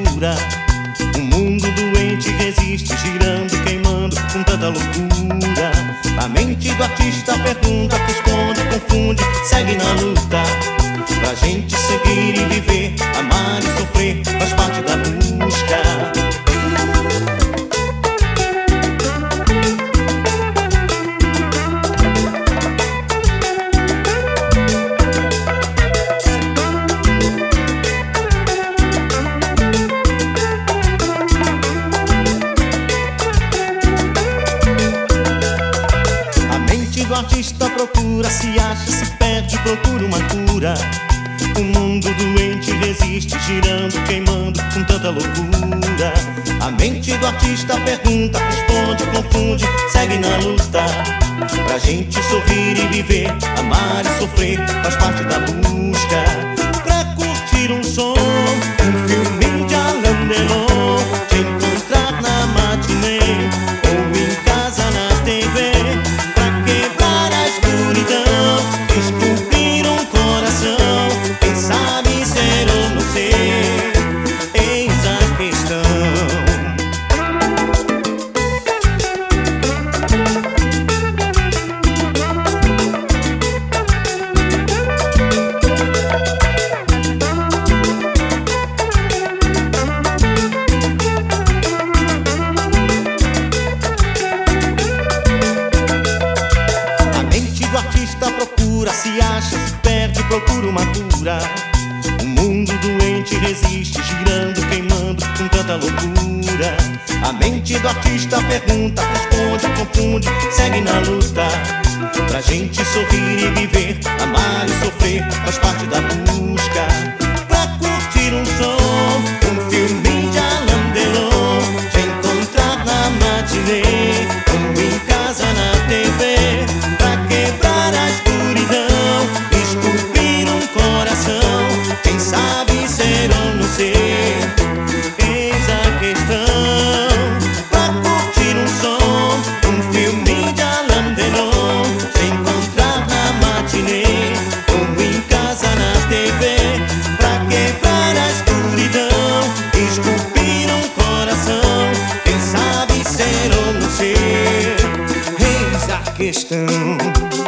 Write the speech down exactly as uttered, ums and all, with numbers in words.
procura. O mundo doente resiste, girando, queimando com tanta loucura. A mente do artista pergunta, responde, confunde, segue na luta. Pra gente seguir e viver, amar e sofrer, faz parte da busca. O artista procura, se acha, se perde, procura uma cura. O mundo doente resiste, girando, queimando com tanta loucura. A mente do artista pergunta, responde, confunde, segue na luta. Pra gente sorrir e viver, amar e sofrer, faz parte da busca. Pra curtir um som, um filme de Alain Delon, te encontrar na matinê ou em casa na T V. Descobrir um coração, quem sabe ser ou não ser, eis a questão. Procura, se acha, se perde, procura uma cura. O mundo doente resiste, girando, queimando com tanta loucura. A mente do artista pergunta, responde, confunde, segue na luta. Pra gente sorrir e viver, amar e sofrer, faz parte da busca. Pra curtir um som, um filme de Alain Delon, te encontrar na matinê ou em casa na T V. Pra quebrar a escuridão, descobrir um coração, quem sabe ser ou não ser, eis a questão. Pra curtir um som, um filme de Alain Delon, te encontrar na matinê ou em casa na T V. Pra quebrar a escuridão, descobrir um coração, quem sabe ser ou não ser, eis a questão.